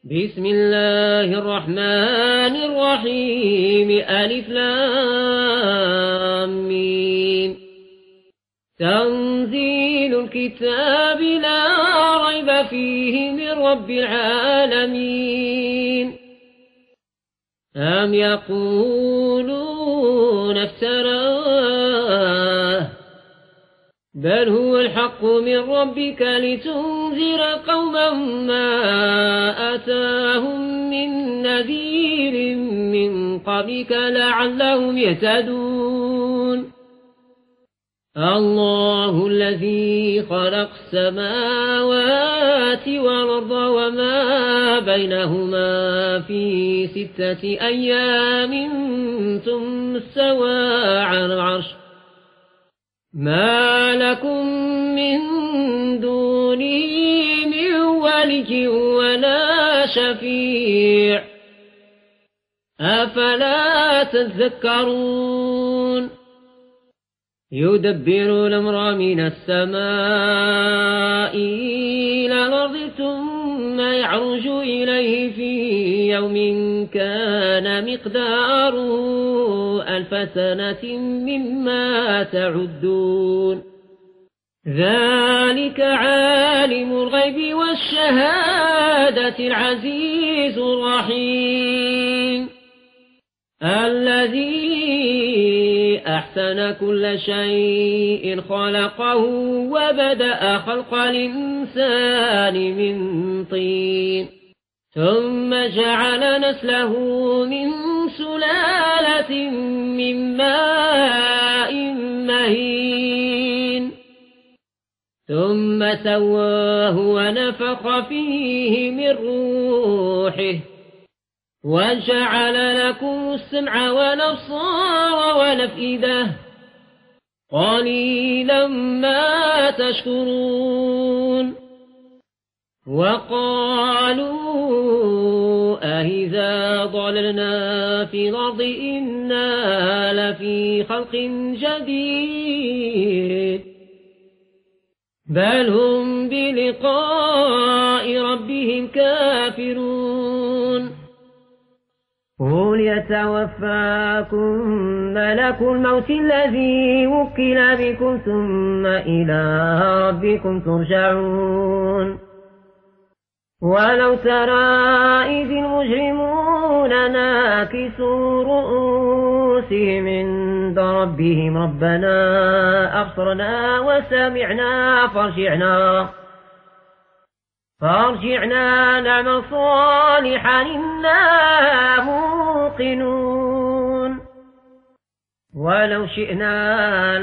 بسم الله الرحمن الرحيم ألف لام ميم. تنزيل الكتاب لا ريب فيه من رب العالمين. أم يقولون افتراه بل هو الحق من ربك لتنذر قوما ما أتاهم من نذير من قبلك لعلهم يهتدون. الله الذي خلق السماوات والأرض وما بينهما في 6 أيام ثم استوى على العرش ما لكم من دونه من ولي ولا شفيع أفلا تذكرون. يدبر الأمر من السماء إلى الأرض ثم يعرج إليه في يوم كان مقداره 1000 سنة مما تعدون. ذلك عالم الغيب والشهادة العزيز الرحيم الذي أحسن كل شيء خلقه وبدأ خلق الإنسان من طين ثم جعل نسله من سلالة من ماء مهين ثم سواه ونفخ فيه من روحه وجعل لكم السمع والأبصار والأفئدة قليلا ما تشكرون. وقالوا أإذا ضللنا في الأرض إنا لفي خلق جديد بل هم بلقاء ربهم كافرون. قل يتوفاكم ملك الموت الذي وكل بكم ثم إلى ربكم ترجعون. ولو ترى إذ المجرمون ناكسوا رؤوسهم عند ربهم ربنا أبصرنا وسمعنا فارجعنا نعمل صالحا إنا موقنون. ولو شئنا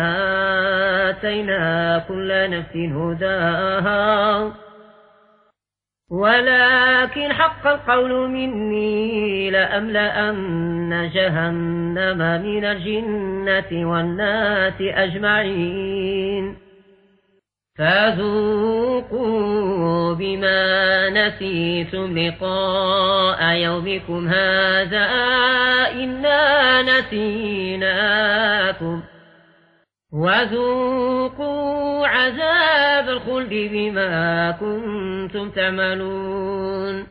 لآتينا كل نفس هداها ولكن حق القول مني لأملأن جهنم من الجنة والناس أجمعين. فذوقوا بما نسيتم لقاء يومكم هذا إنا نسيناكم وذوقوا عذاب الخلد بما كنتم تعملون.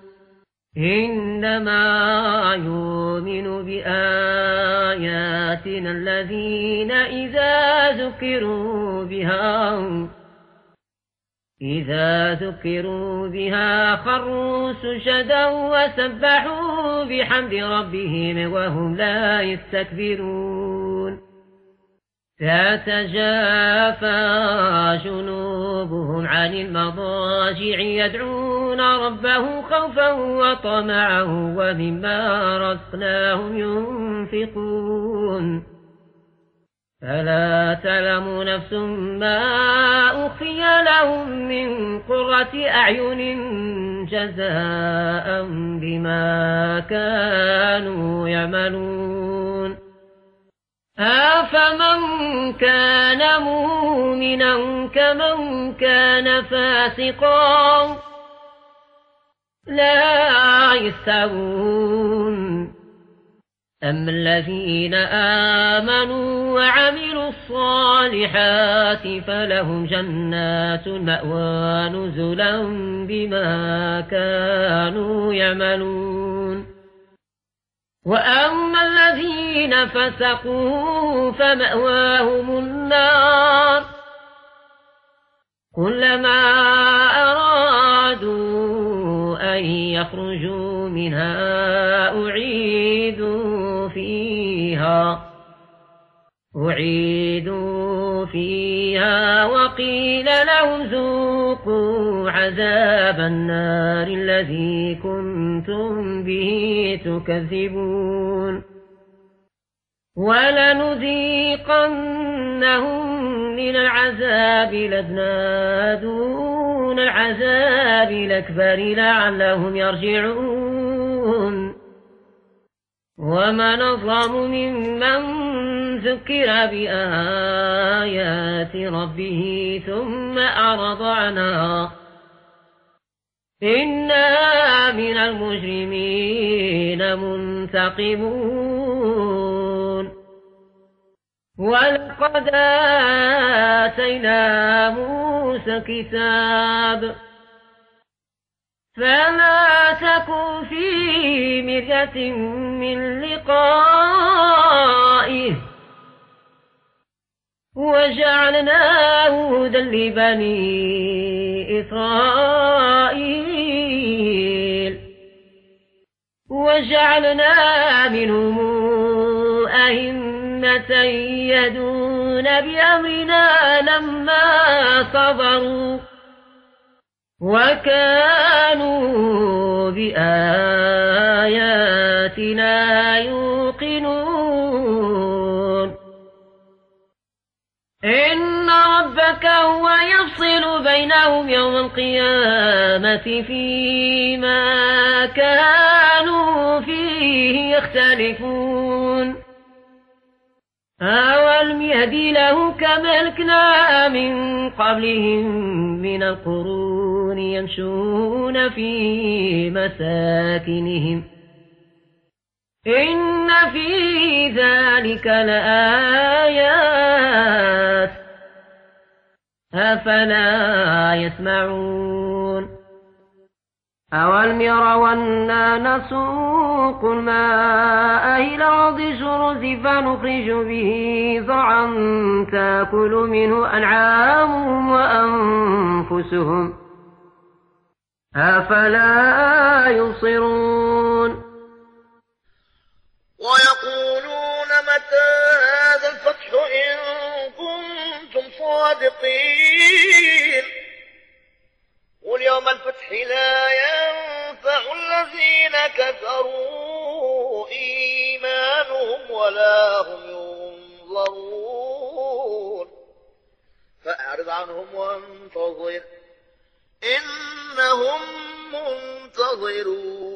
إنما يؤمن بآياتنا الذين إذا ذكروا بها خروا سجدا وسبحوا بحمد ربهم وهم لا يستكبرون. تتجافى جنوبهم عن المضاجع يدعون ربهم خوفا وطمعا ومما رزقناهم ينفقون. فلا تعلم نفس ما أخفي لهم من قرة أعين جزاء بما كانوا يعملون. أفمن كان مؤمنا كمن كان فاسقا لا يستوون أما الذين آمنوا وعملوا الصالحات فلهم جنات المأوى نزلا بما كانوا يعملون وأما الذين فسقوا فمأواهم النار كلما أرادوا أن يخرجوا منها أعيدوا فيها وقيل لهم ذوقوا عذاب النار الذي كنتم به تكذبون ولنذيقنهم من العذاب الأدنى دون العذاب الأكبر لعلهم يرجعون ومن أظلم ممن ذكر بآيات ربه ثم أعرض عنها إنا من المجرمين منتقمون ولقد آتينا موسى كتاب فلا تكن في مرية من لقائه وجعلناه هدى لبني إسرائيل وجعلنا منهم أئمة يهدون بأمرنا لما صبروا وكانوا بآياتنا يوقنون إن ربك هو يفصل بينهم يوم القيامة فيما كانوا فيه يختلفون أولم يهد له كما أهلكنا من قبلهم من القرون يمشون في مساكنهم إن في ذلك لآيات أفلا يسمعون أولم يروا أنا نسوق الماء إلى الأرض الجرز فنخرج به زرعا تأكل منه أنعامهم وأنفسهم أفلا يبصرون ويقولون متى هذا الفتح إن كنتم صادقين قل يوم الفتح لا ينفع الذين كفروا إيمانهم ولا هم ينظرون فأعرض عنهم وانتظر إنهم منتظرون